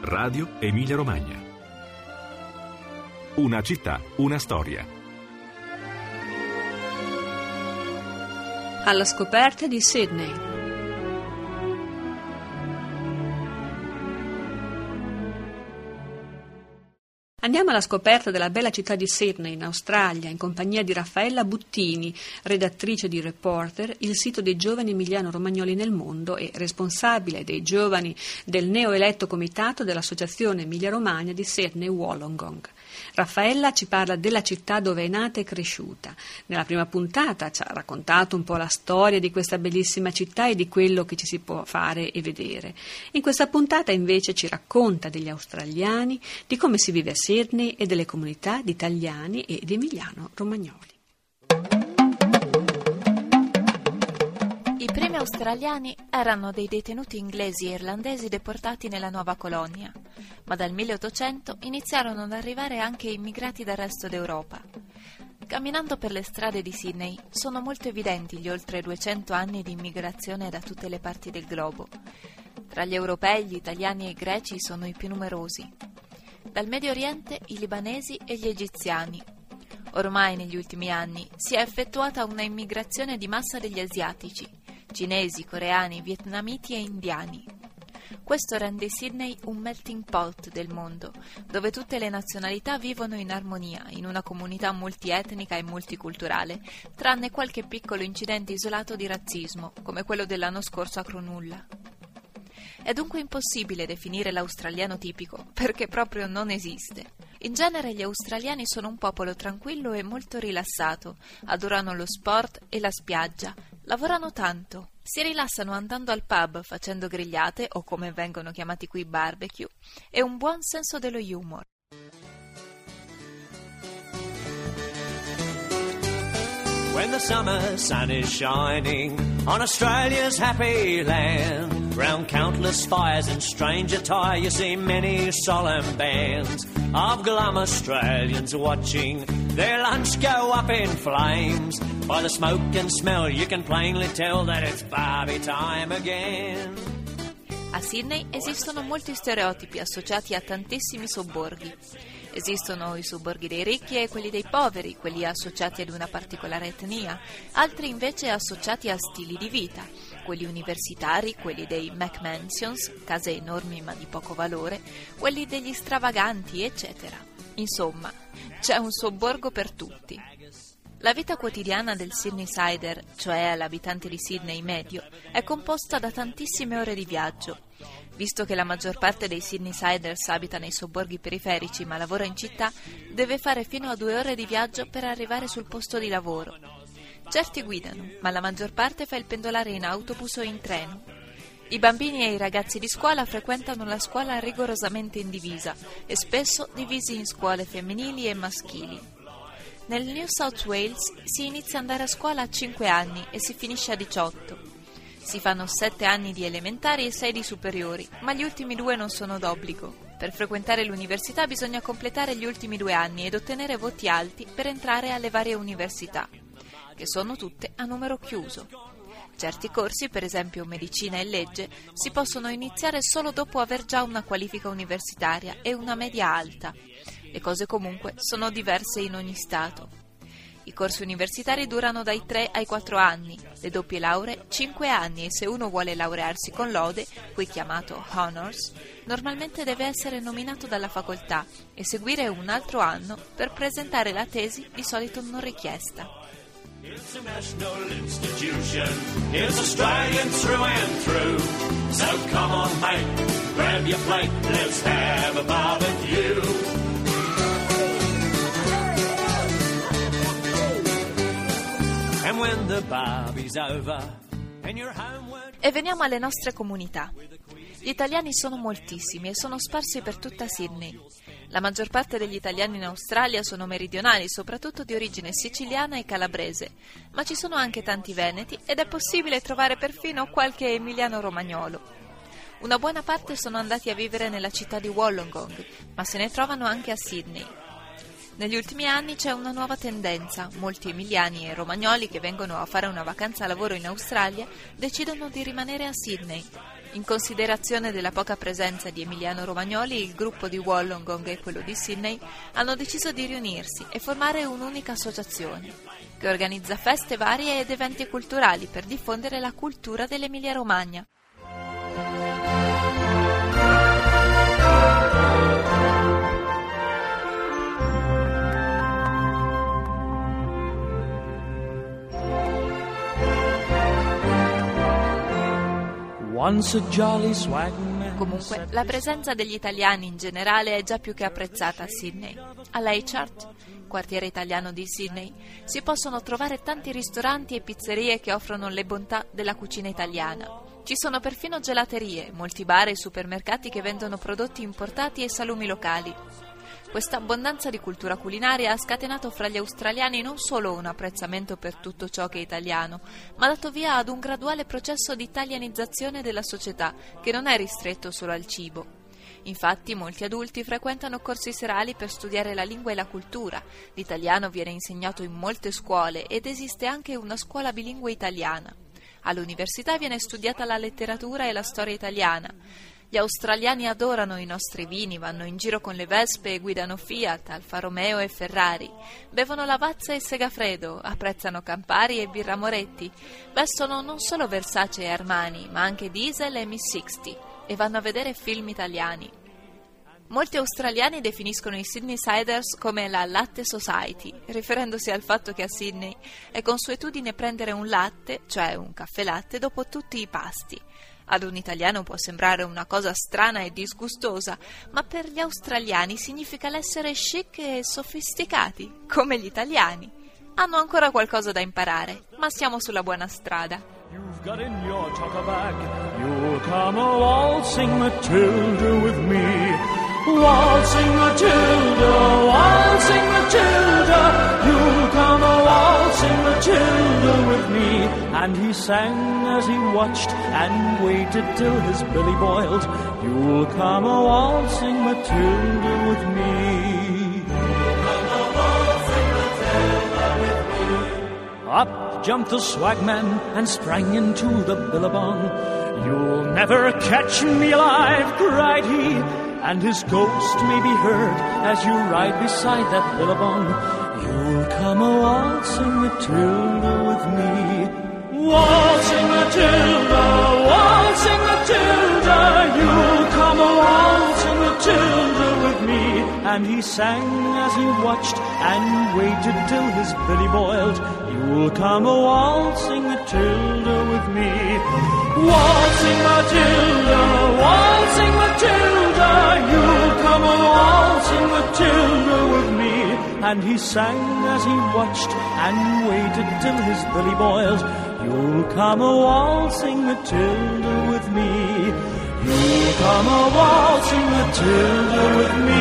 Radio Emilia Romagna. Una città, una storia. Alla scoperta di Sydney. Andiamo alla scoperta della bella città di Sydney, in Australia, in compagnia di Raffaella Buttini, redattrice di Reporter, il sito dei giovani emiliano-romagnoli nel mondo e responsabile dei giovani del neoeletto comitato dell'Associazione Emilia-Romagna di Sydney-Wollongong. Raffaella ci parla della città dove è nata e cresciuta. Nella prima puntata ci ha raccontato un po' la storia di questa bellissima città e di quello che ci si può fare e vedere. In questa puntata invece ci racconta degli australiani, di come si vive a Sydney e delle comunità di italiani e di emiliano-romagnoli. I primi australiani erano dei detenuti inglesi e irlandesi deportati nella nuova colonia, ma dal 1800 iniziarono ad arrivare anche immigrati dal resto d'Europa. Camminando per le strade di Sydney sono molto evidenti gli oltre 200 anni di immigrazione da tutte le parti del globo. Tra gli europei, gli italiani e i greci sono i più numerosi. Dal Medio Oriente i libanesi e gli egiziani. Ormai negli ultimi anni si è effettuata una immigrazione di massa degli asiatici, cinesi, coreani, vietnamiti e indiani. Questo rende Sydney un melting pot del mondo, dove tutte le nazionalità vivono in armonia, in una comunità multietnica e multiculturale, tranne qualche piccolo incidente isolato di razzismo, come quello dell'anno scorso a Cronulla. È dunque impossibile definire l'australiano tipico, perché proprio non esiste. In genere gli australiani sono un popolo tranquillo e molto rilassato, adorano lo sport e la spiaggia, lavorano tanto, si rilassano andando al pub, facendo grigliate, o come vengono chiamati qui barbecue, e un buon senso dello humor. When the summer sun is shining on Australia's happy land, round countless fires in strange attire you see many solemn bands of glum Australians watching their lunch go up in flames. By the smoke and smell you can plainly tell that it's Barbie time again. A Sydney esistono molti stereotipi associati a tantissimi sobborghi. Esistono i sobborghi dei ricchi e quelli dei poveri, quelli associati ad una particolare etnia, altri invece associati a stili di vita, quelli universitari, quelli dei McMansions, case enormi ma di poco valore, quelli degli stravaganti, eccetera. Insomma, c'è un sobborgo per tutti. La vita quotidiana del Sydneysider, cioè l'abitante di Sydney medio, è composta da tantissime ore di viaggio. Visto che la maggior parte dei Sydneysiders abita nei sobborghi periferici ma lavora in città, deve fare fino a 2 ore di viaggio per arrivare sul posto di lavoro. Certi guidano, ma la maggior parte fa il pendolare in autobus o in treno. I bambini e i ragazzi di scuola frequentano la scuola rigorosamente in divisa e spesso divisi in scuole femminili e maschili. Nel New South Wales si inizia ad andare a scuola a 5 anni e si finisce a 18. Si fanno 7 anni di elementari e 6 di superiori, ma gli ultimi 2 non sono d'obbligo. Per frequentare l'università bisogna completare gli ultimi 2 anni ed ottenere voti alti per entrare alle varie università, che sono tutte a numero chiuso. Certi corsi, per esempio medicina e legge, si possono iniziare solo dopo aver già una qualifica universitaria e una media alta. Le cose comunque sono diverse in ogni stato. I corsi universitari durano dai 3 ai 4 anni, le doppie lauree 5 anni e se uno vuole laurearsi con lode, qui chiamato honors, normalmente deve essere nominato dalla facoltà e seguire un altro anno per presentare la tesi di solito non richiesta. It's a national institution, it's Australian through and through. So come on mate, grab your plate, let's have a barbecue. And when the barbie's over and you're homeward. E veniamo alle nostre comunità. Gli italiani sono moltissimi e sono sparsi per tutta Sydney. La maggior parte degli italiani in Australia sono meridionali, soprattutto di origine siciliana e calabrese, ma ci sono anche tanti veneti ed è possibile trovare perfino qualche emiliano-romagnolo. Una buona parte sono andati a vivere nella città di Wollongong, ma se ne trovano anche a Sydney. Negli ultimi anni c'è una nuova tendenza. Molti emiliani e romagnoli che vengono a fare una vacanza lavoro in Australia decidono di rimanere a Sydney. In considerazione della poca presenza di emiliano-romagnoli, il gruppo di Wollongong e quello di Sydney hanno deciso di riunirsi e formare un'unica associazione che organizza feste varie ed eventi culturali per diffondere la cultura dell'Emilia-Romagna. Comunque, la presenza degli italiani in generale è già più che apprezzata a Sydney. All'Eichhardt, quartiere italiano di Sydney, si possono trovare tanti ristoranti e pizzerie che offrono le bontà della cucina italiana. Ci sono perfino gelaterie, molti bar e supermercati che vendono prodotti importati e salumi locali. Questa abbondanza di cultura culinaria ha scatenato fra gli australiani non solo un apprezzamento per tutto ciò che è italiano, ma ha dato via ad un graduale processo di italianizzazione della società che non è ristretto solo al cibo. Infatti molti adulti frequentano corsi serali per studiare la lingua e la cultura. L'italiano viene insegnato in molte scuole ed esiste anche una scuola bilingue italiana. All'università viene studiata la letteratura e la storia italiana. Gli australiani adorano i nostri vini, vanno in giro con le Vespe e guidano Fiat, Alfa Romeo e Ferrari, bevono Lavazza e Segafredo, apprezzano Campari e Birra Moretti, vestono non solo Versace e Armani, ma anche Diesel e Miss 60 e vanno a vedere film italiani. Molti australiani definiscono i Sydneysiders come la Latte Society, riferendosi al fatto che a Sydney è consuetudine prendere un latte, cioè un caffè latte, dopo tutti i pasti. Ad un italiano può sembrare una cosa strana e disgustosa, ma per gli australiani significa l'essere chic e sofisticati, come gli italiani. Hanno ancora qualcosa da imparare, ma siamo sulla buona strada. You've got in your tucker bag, you'll come a waltzing Matilda with me. Waltzing Matilda, waltzing Matilda, you'll come a waltzing Matilda with me. And he sang as he watched and waited till his belly boiled. You'll come a waltzing Matilda with me. You'll come a waltzing Matilda with me. Up jumped the swagman and sprang into the billabong. You'll never catch me alive, cried he, and his ghost may be heard as you ride beside that billabong. You'll come a waltzing Matilda with me. Waltzing Matilda, waltzing Matilda, you'll come a waltzing Matilda with me. And he sang as he watched and waited till his belly boiled. You'll come a waltzing Matilda with me. Waltzing Matilda, waltzing Matilda, you'll come a waltzing Matilda with me. And he sang as he watched and waited till his belly boiled. You'll come a waltzing Matilda with me. You'll come a waltzing Matilda with me.